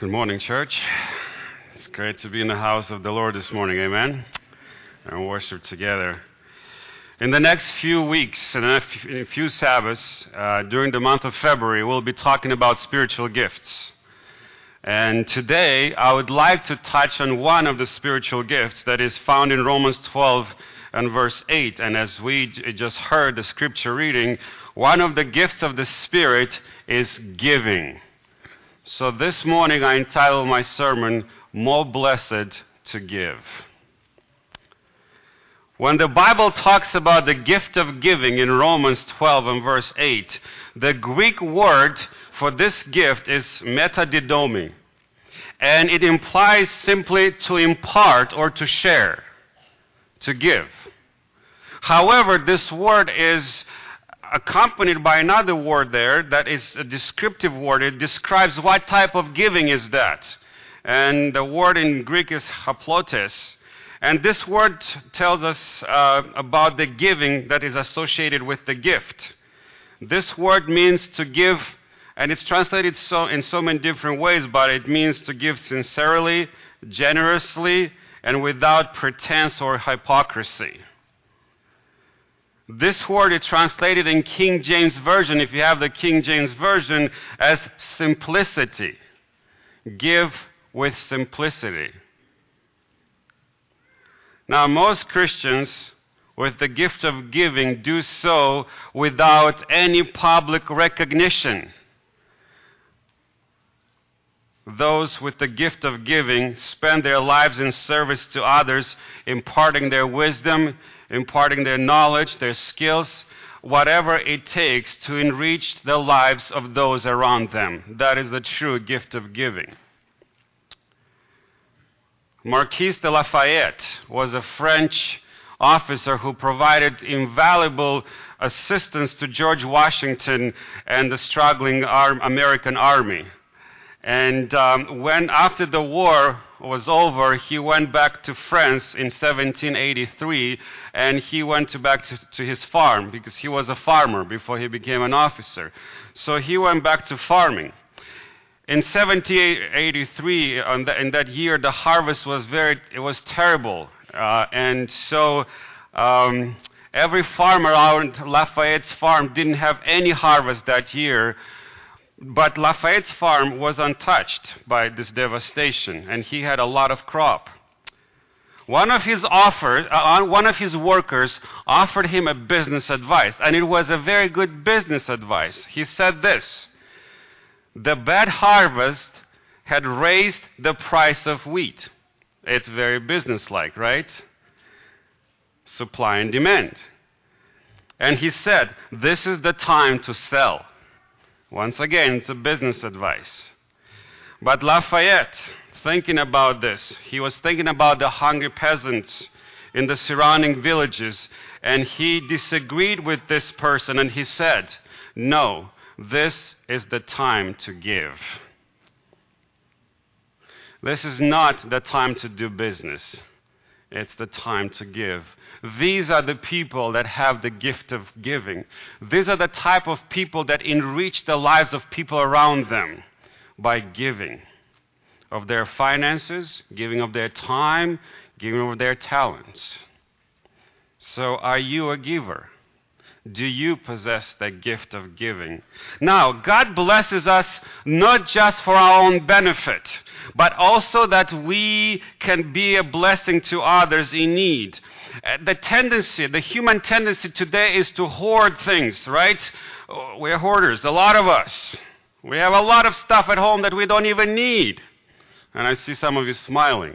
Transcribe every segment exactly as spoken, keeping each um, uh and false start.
Good morning, church. It's great to be in the house of the Lord this morning, amen, and worship together. In the next few weeks and a few Sabbaths, uh, during the month of February, we'll be talking about spiritual gifts. And today, I would like to touch on one of the spiritual gifts that is found in Romans twelve and verse eight. And as we j- just heard the scripture reading, one of the gifts of the Spirit is giving. So this morning I entitled my sermon, More Blessed to Give. When the Bible talks about the gift of giving in Romans twelve and verse eight, the Greek word for this gift is metadidomi, and it implies simply to impart or to share, to give. However, this word is accompanied by another word there that is a descriptive word. It describes what type of giving is that. And the word in Greek is haplotes. And this word tells us uh, about the giving that is associated with the gift. This word means to give, and it's translated so in so many different ways, but it means to give sincerely, generously, and without pretense or hypocrisy. This word is translated in King James Version, if you have the King James Version, as simplicity. Give with simplicity. Now, most Christians with the gift of giving do so without any public recognition. Those with the gift of giving spend their lives in service to others, imparting their wisdom, imparting their knowledge, their skills, whatever it takes to enrich the lives of those around them. That is the true gift of giving. Marquis de Lafayette was a French officer who provided invaluable assistance to George Washington and the struggling ar- American army. And um, when, after the war was over, he went back to France in seventeen eighty-three, and he went to back to, to his farm, because he was a farmer before he became an officer. So he went back to farming. In seventeen eighty-three, on the, in that year, the harvest was very, it was terrible. Uh, and so um, every farmer around Lafayette's farm didn't have any harvest that year. But Lafayette's farm was untouched by this devastation, and he had a lot of crop. One of his offers, uh, one of his workers offered him a business advice, and it was a very good business advice. He said this: the bad harvest had raised the price of wheat. It's very businesslike, right? Supply and demand. And he said, this is the time to sell. Once again, it's a business advice. But Lafayette, thinking about this, he was thinking about the hungry peasants in the surrounding villages, and he disagreed with this person, and he said, no, this is the time to give. This is not the time to do business. It's the time to give. These are the people that have the gift of giving. These are the type of people that enrich the lives of people around them by giving of their finances, giving of their time, giving of their talents. So are you a giver? Do you possess the gift of giving? Now, God blesses us not just for our own benefit, but also that we can be a blessing to others in need. The tendency, the human tendency today is to hoard things, right? We're hoarders, a lot of us. We have a lot of stuff at home that we don't even need. And I see some of you smiling.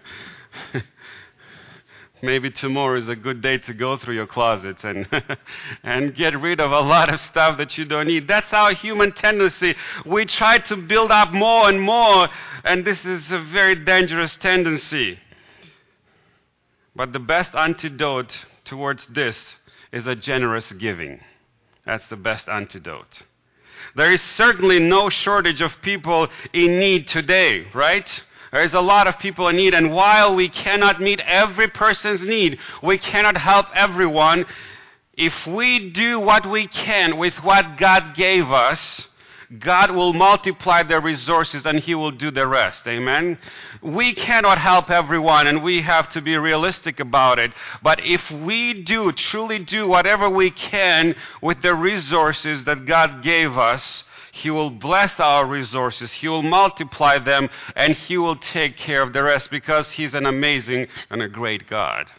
Maybe tomorrow is a good day to go through your closets and and get rid of a lot of stuff that you don't need. That's our human tendency. We try to build up more and more, and this is a very dangerous tendency. But the best antidote towards this is a generous giving. That's the best antidote. There is certainly no shortage of people in need today, right? There's a lot of people in need, and while we cannot meet every person's need, we cannot help everyone. If we do what we can with what God gave us, God will multiply their resources and He will do the rest. Amen? We cannot help everyone, and we have to be realistic about it. But if we do, truly do whatever we can with the resources that God gave us, He will bless our resources, He will multiply them, and He will take care of the rest, because He's an amazing and a great God.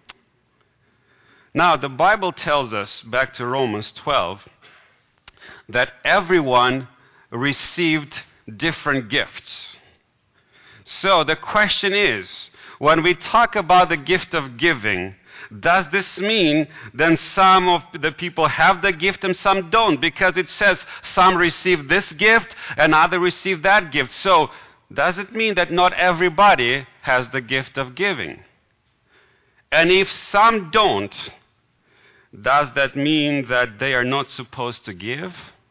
Now, the Bible tells us, back to Romans twelve, that everyone received different gifts. So the question is, when we talk about the gift of giving, does this mean then some of the people have the gift and some don't? Because it says some receive this gift and others receive that gift. So does it mean that not everybody has the gift of giving? And if some don't, does that mean that they are not supposed to give?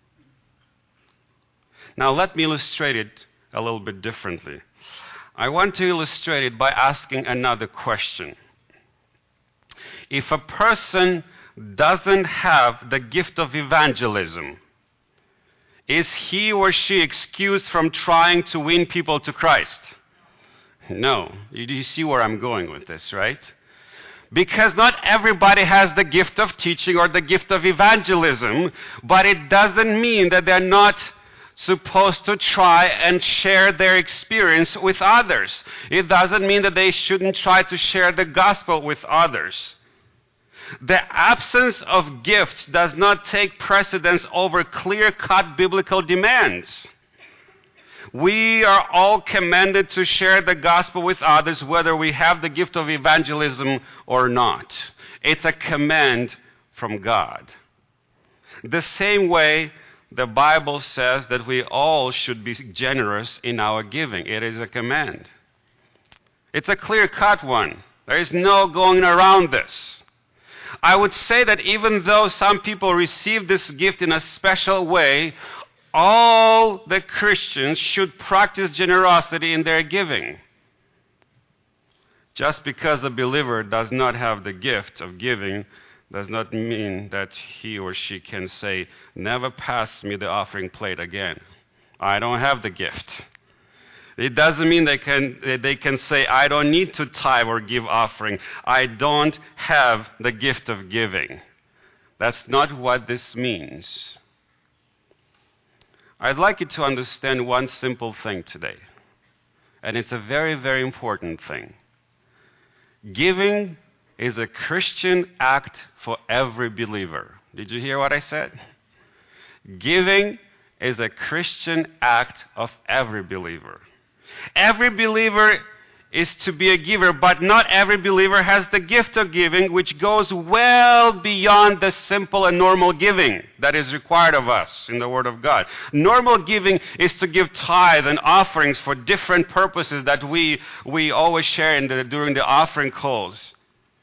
Now let me illustrate it a little bit differently. I want to illustrate it by asking another question. If a person doesn't have the gift of evangelism, is he or she excused from trying to win people to Christ? No. You, you see where I'm going with this, right? Because not everybody has the gift of teaching or the gift of evangelism, but it doesn't mean that they're not supposed to try and share their experience with others. It doesn't mean that they shouldn't try to share the gospel with others. The absence of gifts does not take precedence over clear-cut biblical demands. We are all commanded to share the gospel with others, whether we have the gift of evangelism or not. It's a command from God. The same way the Bible says that we all should be generous in our giving. It is a command. It's a clear-cut one. There is no going around this. I would say that even though some people receive this gift in a special way, all the Christians should practice generosity in their giving. Just because a believer does not have the gift of giving does not mean that he or she can say, never pass me the offering plate again. I don't have the gift. It doesn't mean they can, they can say, I don't need to tithe or give offering. I don't have the gift of giving. That's not what this means. I'd like you to understand one simple thing today. And it's a very, very important thing. Giving is a Christian act for every believer. Did you hear what I said? Giving is a Christian act of every believer. Every believer is to be a giver, but not every believer has the gift of giving, which goes well beyond the simple and normal giving that is required of us in the Word of God. Normal giving is to give tithe and offerings for different purposes that we, we always share in the, during the offering calls.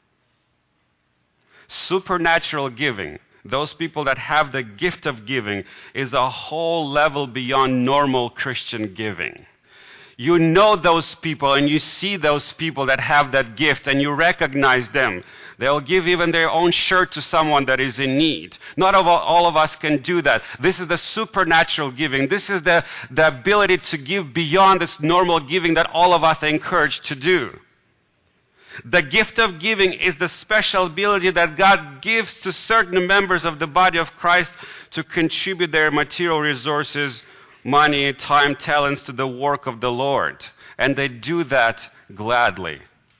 Supernatural giving, those people that have the gift of giving, is a whole level beyond normal Christian giving. You know those people and you see those people that have that gift and you recognize them. They'll give even their own shirt to someone that is in need. Not all, all of us can do that. This is the supernatural giving. This is the, the ability to give beyond this normal giving that all of us are encouraged to do. The gift of giving is the special ability that God gives to certain members of the body of Christ to contribute their material resources, money, time, talents to the work of the Lord. And they do that gladly.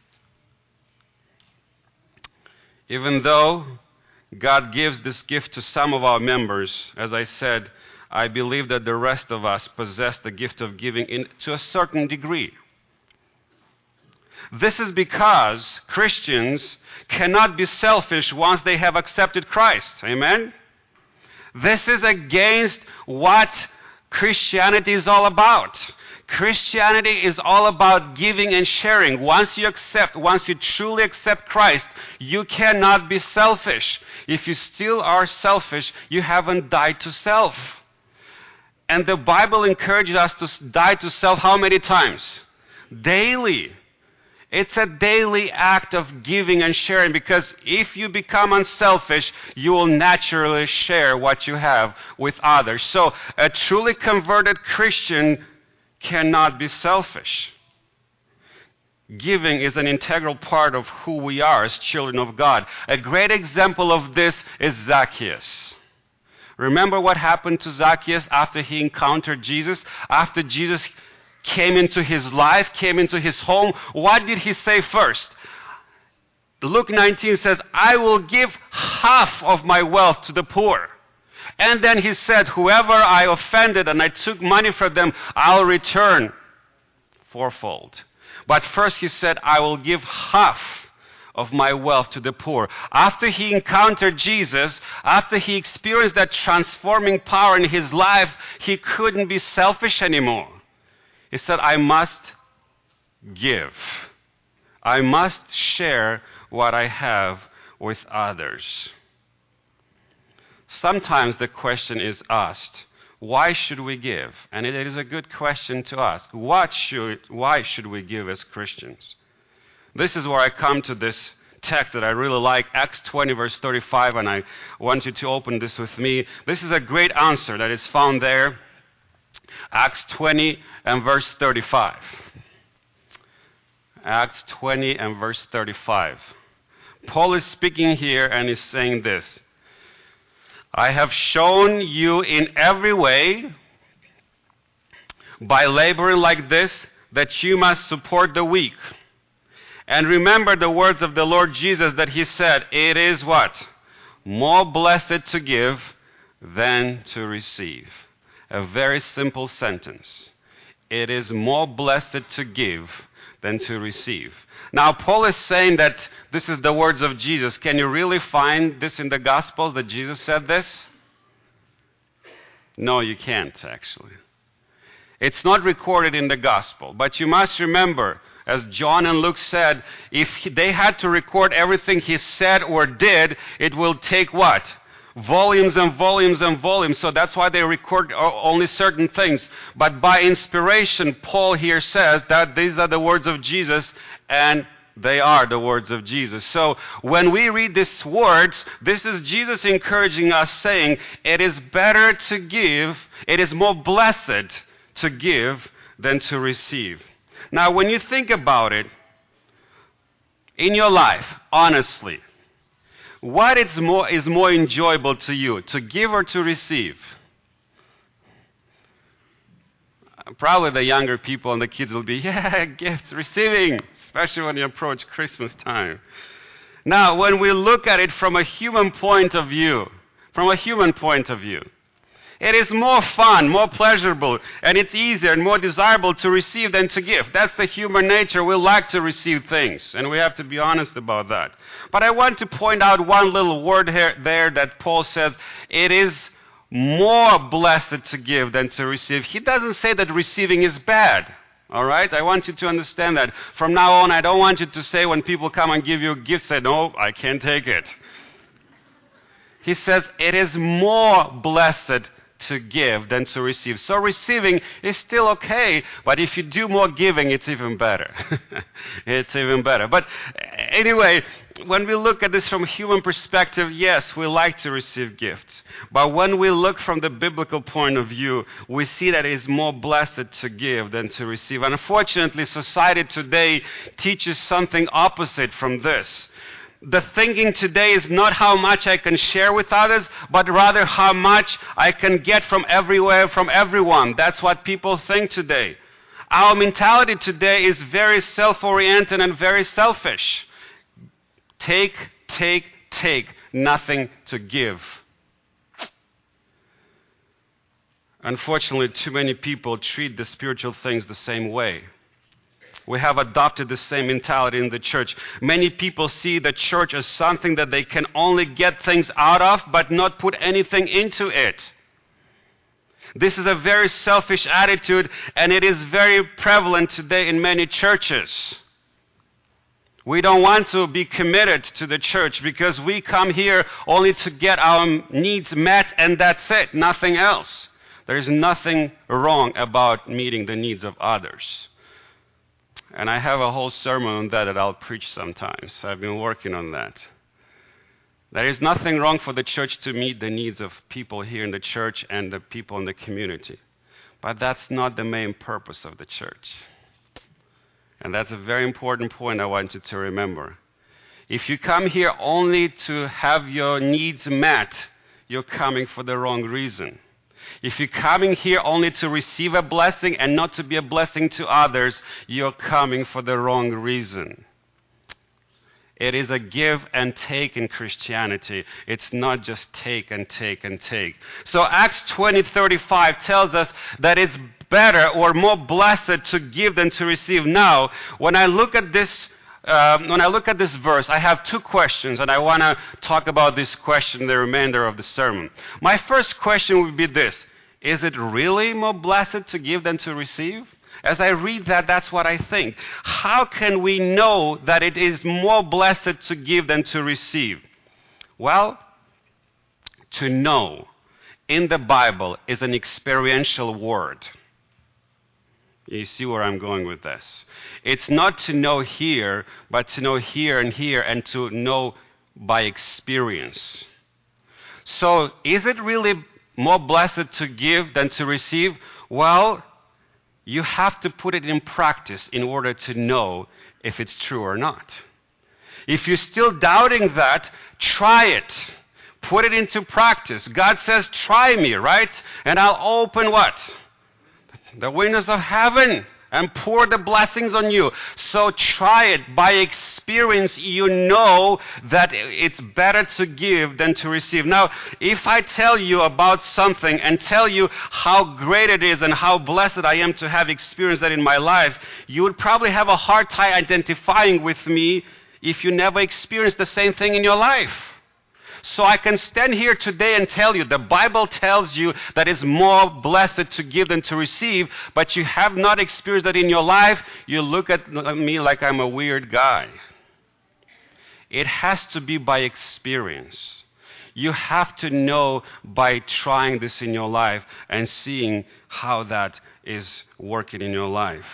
Even though God gives this gift to some of our members, as I said, I believe that the rest of us possess the gift of giving in, to a certain degree. This is because Christians cannot be selfish once they have accepted Christ. Amen? This is against what Christianity is all about. Christianity is all about giving and sharing. Once you accept, once you truly accept Christ, you cannot be selfish. If you still are selfish, you haven't died to self. And the Bible encourages us to die to self how many times? Daily. It's a daily act of giving and sharing, because if you become unselfish, you will naturally share what you have with others. So a truly converted Christian cannot be selfish. Giving is an integral part of who we are as children of God. A great example of this is Zacchaeus. Remember what happened to Zacchaeus after he encountered Jesus? After Jesus came into his life, came into his home, what did he say first? Luke nineteen says, I will give half of my wealth to the poor. And then he said, whoever I offended and I took money from them, I'll return fourfold. But first he said, I will give half of my wealth to the poor. After he encountered Jesus, after he experienced that transforming power in his life, he couldn't be selfish anymore. He said, I must give. I must share what I have with others. Sometimes the question is asked, why should we give? And it is a good question to ask. What should, why should we give as Christians? This is where I come to this text that I really like, Acts twenty, verse thirty-five, and I want you to open this with me. This is a great answer that is found there. Acts twenty and verse thirty-five. Acts twenty and verse thirty-five. Paul is speaking here and is saying this. I have shown you in every way, by laboring like this, that you must support the weak. And remember the words of the Lord Jesus that he said, it is what? More blessed to give than to receive. A very simple sentence. It is more blessed to give than to receive. Now, Paul is saying that this is the words of Jesus. Can you really find this in the Gospels that Jesus said this? No, you can't, actually. It's not recorded in the Gospel. But you must remember, as John and Luke said, if they had to record everything he said or did, it will take what? Volumes and volumes and volumes. So that's why they record only certain things. But by inspiration, Paul here says that these are the words of Jesus, and they are the words of Jesus. So when we read these words, this is Jesus encouraging us, saying, it is better to give, it is more blessed to give than to receive. Now, when you think about it, in your life, honestly, what is more, is more enjoyable to you, to give or to receive? Probably the younger people and the kids will be, yeah, gifts, receiving, especially when you approach Christmas time. Now, when we look at it from a human point of view, from a human point of view, it is more fun, more pleasurable, and it's easier and more desirable to receive than to give. That's the human nature. We like to receive things, and we have to be honest about that. But I want to point out one little word here, there that Paul says, it is more blessed to give than to receive. He doesn't say that receiving is bad. All right? I want you to understand that. From now on, I don't want you to say when people come and give you gifts, say, no, I can't take it. He says, it is more blessed to give than to receive. So receiving is still okay, but if you do more giving, it's even better. It's even better. But anyway, when we look at this from a human perspective, yes, we like to receive gifts. But when we look from the biblical point of view, we see that it is more blessed to give than to receive. Unfortunately, society today teaches something opposite from this. The thinking today is not how much I can share with others, but rather how much I can get from everywhere, from everyone. That's what people think today. Our mentality today is very self-oriented and very selfish. Take, take, take, nothing to give. Unfortunately, too many people treat the spiritual things the same way. We have adopted the same mentality in the church. Many people see the church as something that they can only get things out of, but not put anything into it. This is a very selfish attitude, and it is very prevalent today in many churches. We don't want to be committed to the church because we come here only to get our needs met, and that's it, nothing else. There is nothing wrong about meeting the needs of others. And I have a whole sermon on that that I'll preach sometimes. I've been working on that. There is nothing wrong for the church to meet the needs of people here in the church and the people in the community. But that's not the main purpose of the church. And that's a very important point I want you to remember. If you come here only to have your needs met, you're coming for the wrong reason. If you're coming here only to receive a blessing and not to be a blessing to others, you're coming for the wrong reason. It is a give and take in Christianity. It's not just take and take and take. So Acts twenty thirty-five tells us that it's better or more blessed to give than to receive. Now, when I look at this Um, when I look at this verse, I have two questions, and I want to talk about this question the remainder of the sermon. My first question would be this: is it really more blessed to give than to receive? As I read that, that's what I think. How can we know that it is more blessed to give than to receive? Well, to know in the Bible is an experiential word. You see where I'm going with this. It's not to know here, but to know here and here and to know by experience. So, is it really more blessed to give than to receive? Well, you have to put it in practice in order to know if it's true or not. If you're still doubting that, try it. Put it into practice. God says, try me, right? And I'll open what? The windows of heaven and pour the blessings on you. So try it. By experience, you know that it's better to give than to receive. Now, if I tell you about something and tell you how great it is and how blessed I am to have experienced that in my life, you would probably have a hard time identifying with me if you never experienced the same thing in your life. So I can stand here today and tell you, the Bible tells you that it's more blessed to give than to receive, but you have not experienced that in your life, you look at me like I'm a weird guy. It has to be by experience. You have to know by trying this in your life and seeing how that is working in your life.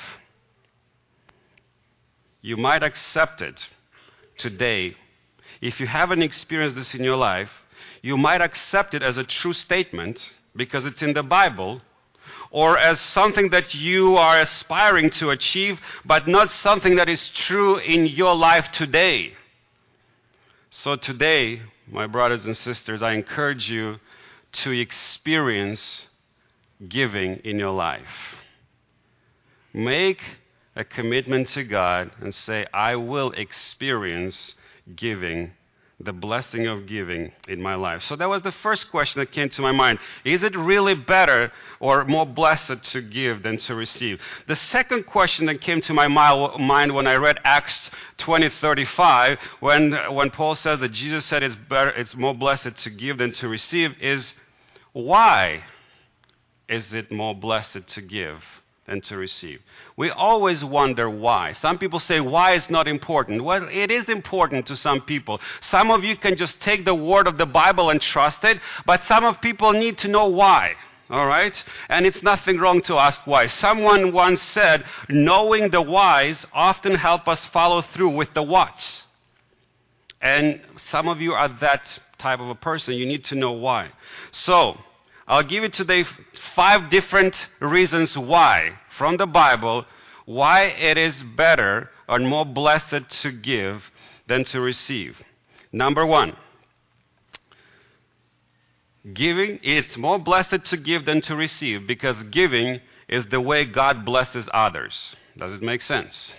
You might accept it today. If you haven't experienced this in your life, you might accept it as a true statement because it's in the Bible, or as something that you are aspiring to achieve, but not something that is true in your life today. So today, my brothers and sisters, I encourage you to experience giving in your life. Make a commitment to God and say, I will experience giving, the blessing of giving in my life. So that was the first question that came to my mind. Is it really better or more blessed to give than to receive? The second question that came to my mind when I read Acts twenty thirty-five, when when Paul says that Jesus said it's better, it's more blessed to give than to receive, is why is it more blessed to give than to receive? We always wonder why. Some people say why is not important. Well, it is important to some people. Some of you can just take the word of the Bible and trust it, but some of people need to know why. All right? And it's nothing wrong to ask why. Someone once said, knowing the whys often help us follow through with the whats. And some of you are that type of a person. You need to know why. So, I'll give you today five different reasons why, from the Bible, why it is better and more blessed to give than to receive. Number one, giving, it's more blessed to give than to receive because giving is the way God blesses others. Does it make sense?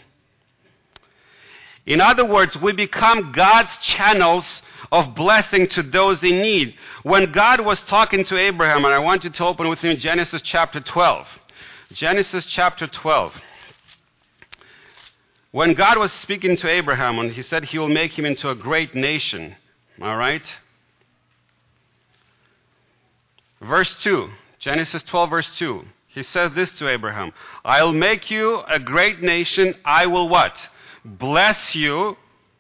In other words, we become God's channels of blessing to those in need. When God was talking to Abraham, and I want you to open with me Genesis chapter twelve. Genesis chapter twelve. When God was speaking to Abraham, and he said he will make him into a great nation. All right? Verse two. Genesis twelve, verse two. He says this to Abraham. I'll make you a great nation. I will what? Bless you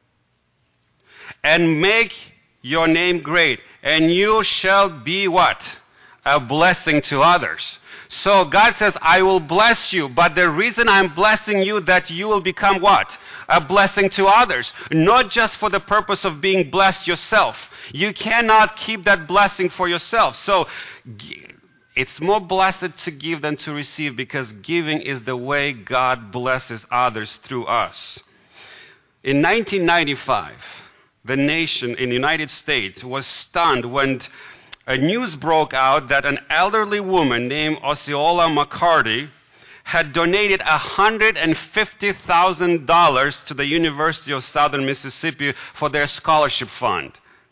and make your name great, and you shall be what? A blessing to others. So God says, I will bless you, but the reason I'm blessing you that you will become what? A blessing to others. Not just for the purpose of being blessed yourself. You cannot keep that blessing for yourself. So it's more blessed to give than to receive, because giving is the way God blesses others through us. In nineteen ninety-five, the nation in the United States was stunned when a news broke out that an elderly woman named Osceola McCarty had donated one hundred fifty thousand dollars to the University of Southern Mississippi for their scholarship fund.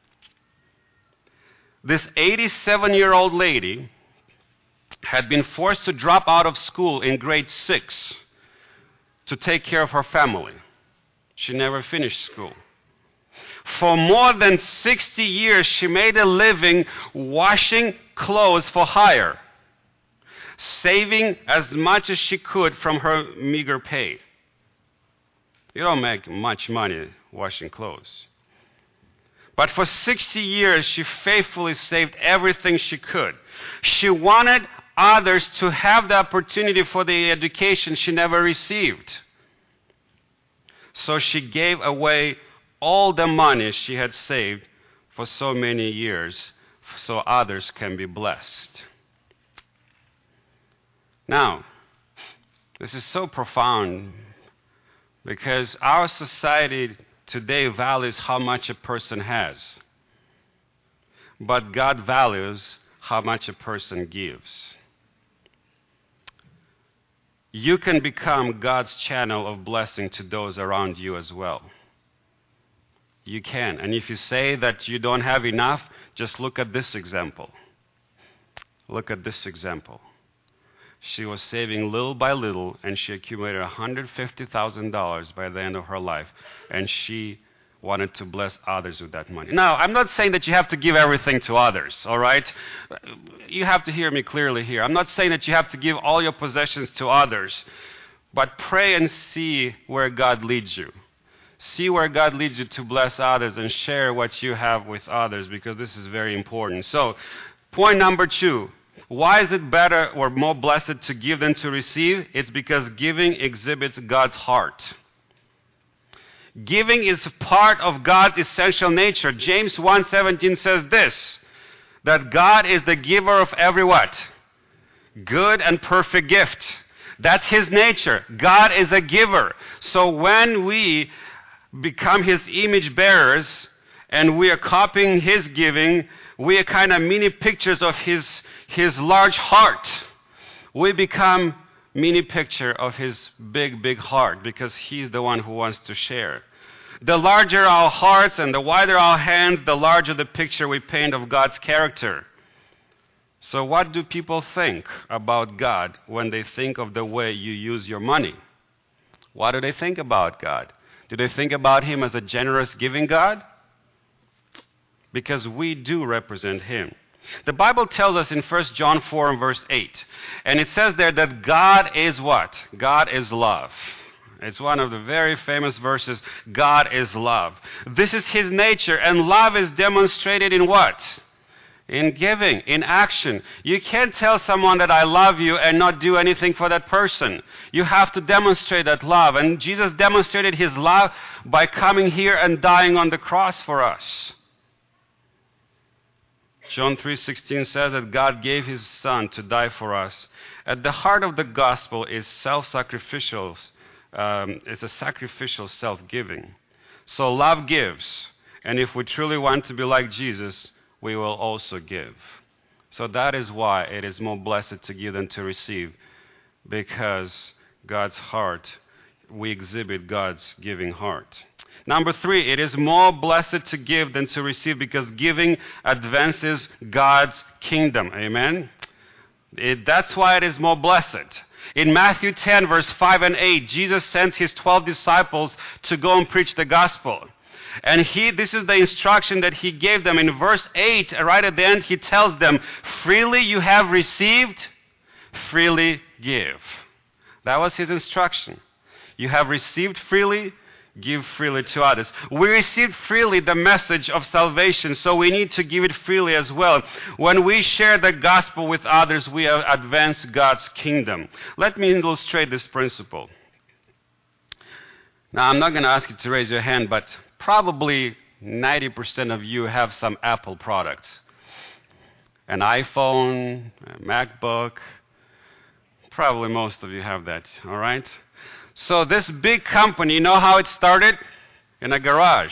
This eighty-seven-year-old lady had been forced to drop out of school in grade six to take care of her family. She never finished school. For more than sixty years, she made a living washing clothes for hire, saving as much as she could from her meager pay. You don't make much money washing clothes. But for sixty years, she faithfully saved everything she could. She wanted others to have the opportunity for the education she never received. So she gave away all the money she had saved for so many years so others can be blessed. Now, this is so profound because our society today values how much a person has, but God values how much a person gives. You can become God's channel of blessing to those around you as well. You can. And if you say that you don't have enough, just look at this example. Look at this example. She was saving little by little, and she accumulated one hundred fifty thousand dollars by the end of her life, and she wanted to bless others with that money. Now, I'm not saying that you have to give everything to others, all right? You have to hear me clearly here. I'm not saying that you have to give all your possessions to others, but pray and see where God leads you. See where God leads you to bless others and share what you have with others, because this is very important. So, point number two. Why is it better or more blessed to give than to receive? It's because giving exhibits God's heart. Giving is part of God's essential nature. James one seventeen says this, that God is the giver of every what? Good and perfect gift. That's His nature. God is a giver. So when we become His image bearers and we are copying His giving, we are kind of mini pictures of His, His large heart. We become mini picture of His big, big heart because He's the one who wants to share. The larger our hearts and the wider our hands, the larger the picture we paint of God's character. So what do people think about God when they think of the way you use your money? What do they think about God? Do they think about Him as a generous, giving God? Because we do represent Him. The Bible tells us in First John four and verse eight, and it says there that God is what? God is love. It's one of the very famous verses, God is love. This is His nature, and love is demonstrated in what? In giving, in action. You can't tell someone that I love you and not do anything for that person. You have to demonstrate that love. And Jesus demonstrated His love by coming here and dying on the cross for us. John three sixteen says that God gave His Son to die for us. At the heart of the gospel is self-sacrificial. Um, it's a sacrificial self-giving. So love gives. And if we truly want to be like Jesus, we will also give. So that is why it is more blessed to give than to receive, because God's heart, we exhibit God's giving heart. Number three, it is more blessed to give than to receive because giving advances God's kingdom. Amen? It, that's why it is more blessed. In Matthew ten, verse five and eight, Jesus sends His twelve disciples to go and preach the gospel. And he, this is the instruction that He gave them. In verse eight, right at the end, He tells them, freely you have received, freely give. That was His instruction. You have received freely, give freely to others. We received freely the message of salvation, so we need to give it freely as well. When we share the gospel with others, we advance God's kingdom. Let me illustrate this principle. Now, I'm not going to ask you to raise your hand, but probably ninety percent of you have some Apple products. An iPhone, a MacBook. Probably most of you have that, all right? So this big company, you know how it started? In a garage.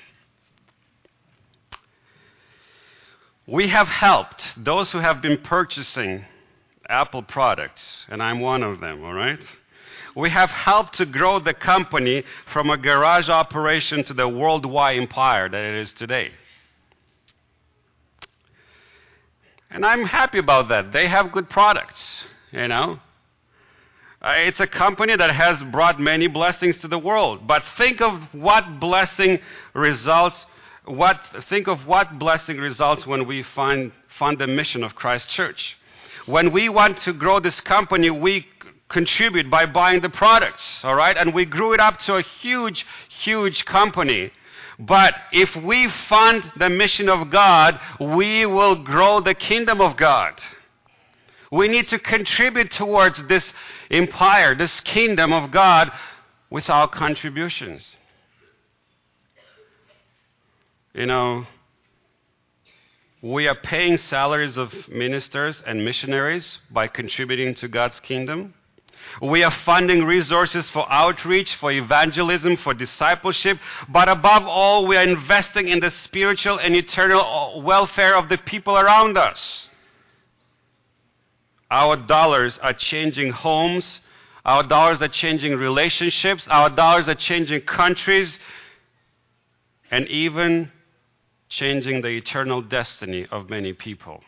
We have helped those who have been purchasing Apple products, and I'm one of them, all right? We have helped to grow the company from a garage operation to the worldwide empire that it is today. And I'm happy about that. They have good products, you know. Uh, it's a company that has brought many blessings to the world. But think of what blessing results, what, think of what blessing results when we find, fund the mission of Christ Church. When we want to grow this company, we contribute by buying the products, all right? And we grew it up to a huge, huge company. But if we fund the mission of God, we will grow the kingdom of God. We need to contribute towards this empire, this kingdom of God, with our contributions. You know, we are paying salaries of ministers and missionaries by contributing to God's kingdom. We are funding resources for outreach, for evangelism, for discipleship, but above all, we are investing in the spiritual and eternal welfare of the people around us. Our dollars are changing homes, our dollars are changing relationships, our dollars are changing countries, and even changing the eternal destiny of many people.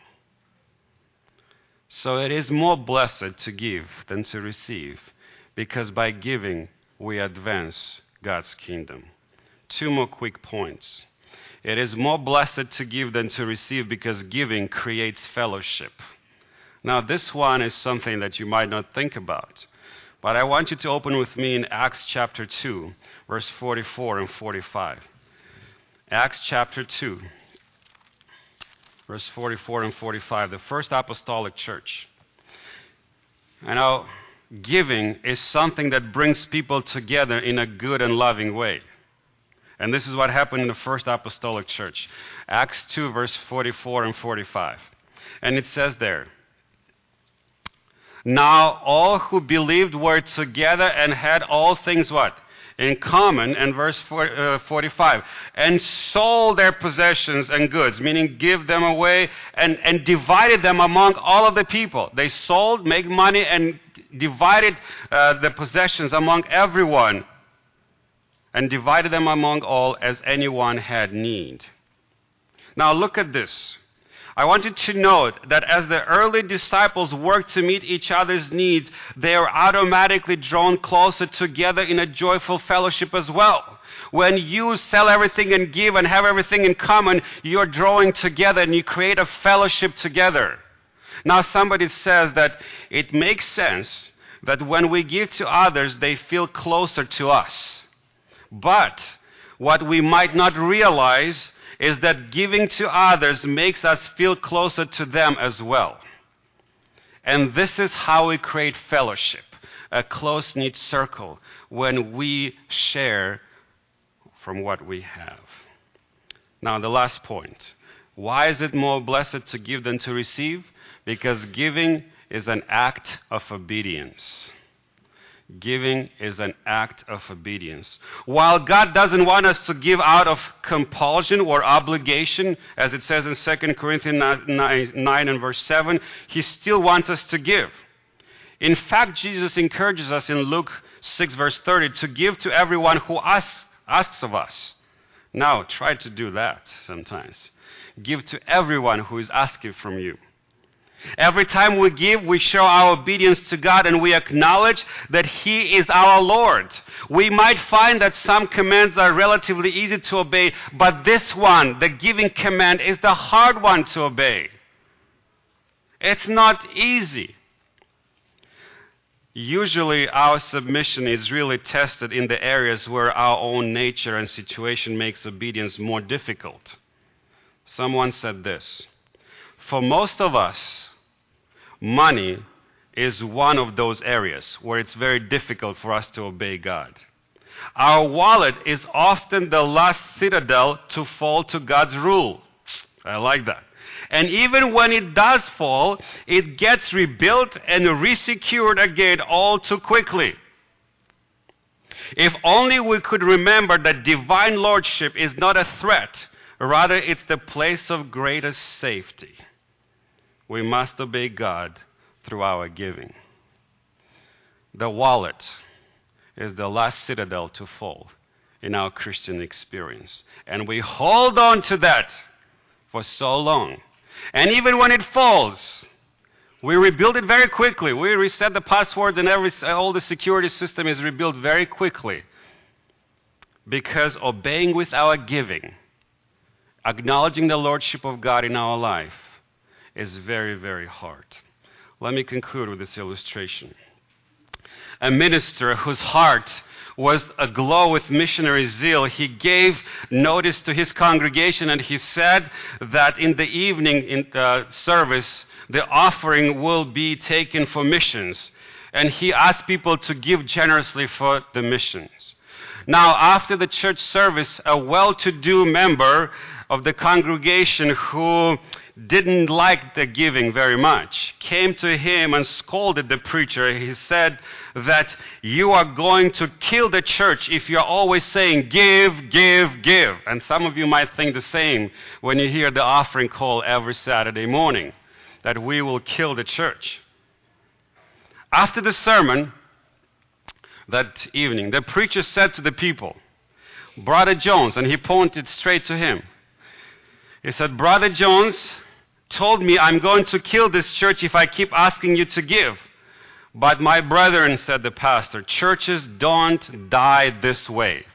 So it is more blessed to give than to receive, because by giving, we advance God's kingdom. Two more quick points. It is more blessed to give than to receive, because giving creates fellowship. Now, this one is something that you might not think about, but I want you to open with me in Acts chapter two, verse forty-four and forty-five. Acts chapter two. Verse forty-four and forty-five, the first apostolic church. And now, giving is something that brings people together in a good and loving way. And this is what happened in the first apostolic church. Acts two, verse forty-four and forty-five. And it says there, now all who believed were together and had all things what? In common, and verse forty-five, and sold their possessions and goods, meaning give them away, and, and divided them among all of the people. They sold, make money, and divided uh, the possessions among everyone, and divided them among all as anyone had need. Now look at this. I want you to note that as the early disciples worked to meet each other's needs, they are automatically drawn closer together in a joyful fellowship as well. When you sell everything and give and have everything in common, you're drawing together and you create a fellowship together. Now somebody says that it makes sense that when we give to others, they feel closer to us. But what we might not realize is that giving to others makes us feel closer to them as well. And this is how we create fellowship, a close-knit circle, when we share from what we have. Now, the last point. Why is it more blessed to give than to receive? Because giving is an act of obedience. Giving is an act of obedience. While God doesn't want us to give out of compulsion or obligation, as it says in Second Corinthians nine and verse seven, He still wants us to give. In fact, Jesus encourages us in Luke six verse thirty to give to everyone who asks, asks of us. Now, try to do that sometimes. Give to everyone who is asking from you. Every time we give, we show our obedience to God, and we acknowledge that He is our Lord. We might find that some commands are relatively easy to obey, but this one, the giving command, is the hard one to obey. It's not easy. usually our submission is really tested in the areas where our own nature and situation makes obedience more difficult. Someone said this: for most of us, money is one of those areas where it's very difficult for us to obey God. Our wallet is often the last citadel to fall to God's rule. I like that. And even when it does fall, it gets rebuilt and resecured again all too quickly. If only we could remember that divine lordship is not a threat, rather it's the place of greatest safety. We must obey God through our giving. The wallet is the last citadel to fall in our Christian experience. And we hold on to that for so long. And even when it falls, we rebuild it very quickly. We reset the passwords and every, all the security system is rebuilt very quickly. Because obeying with our giving, acknowledging the lordship of God in our life, is very, very hard. Let me conclude with this illustration. A minister whose heart was aglow with missionary zeal, he gave notice to his congregation, and he said that in the evening in uh, service, the offering will be taken for missions. And he asked people to give generously for the missions. Now, after the church service, a well-to-do member of the congregation who didn't like the giving very much came to him and scolded the preacher. He said that you are going to kill the church if you're always saying give, give, give. And some of you might think the same when you hear the offering call every Saturday morning, that we will kill the church. After the sermon that evening, the preacher said to the people, Brother Jones, and he pointed straight to him. He said, Brother Jones told me I'm going to kill this church if I keep asking you to give. But my brethren, said the pastor, churches don't die this way.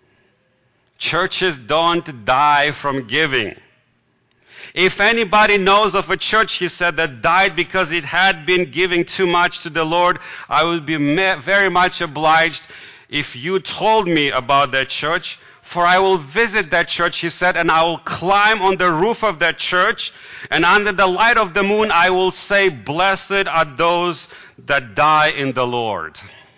Churches don't die from giving. If anybody knows of a church, he said, that died because it had been giving too much to the Lord, I would be very much obliged if you told me about that church. For I will visit that church, he said, and I will climb on the roof of that church, and under the light of the moon I will say, blessed are those that die in the Lord.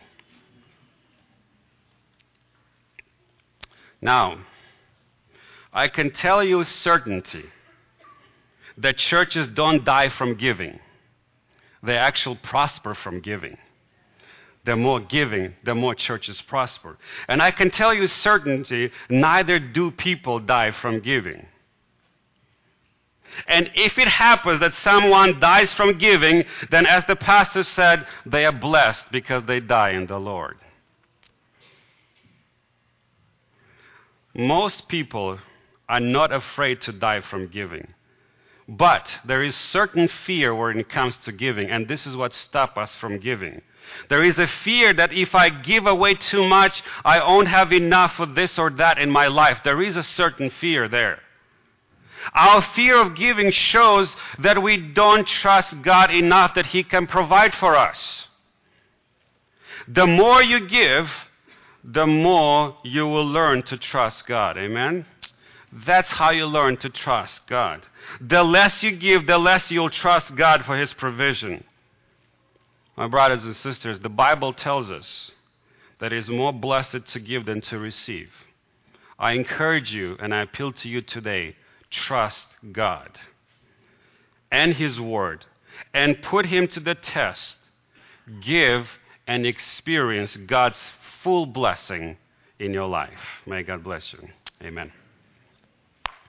Now, I can tell you with certainty that churches don't die from giving. They actually prosper from giving. The more giving, the more churches prosper. And I can tell you with certainty, neither do people die from giving. And if it happens that someone dies from giving, then as the pastor said, they are blessed because they die in the Lord. Most people are not afraid to die from giving. But there is certain fear when it comes to giving, and this is what stops us from giving. There is a fear that if I give away too much, I won't have enough of this or that in my life. There is a certain fear there. Our fear of giving shows that we don't trust God enough that He can provide for us. The more you give, the more you will learn to trust God. Amen? That's how you learn to trust God. The less you give, the less you'll trust God for His provision. My brothers and sisters, the Bible tells us that it is more blessed to give than to receive. I encourage you and I appeal to you today, trust God and His Word and put Him to the test. Give and experience God's full blessing in your life. May God bless you. Amen.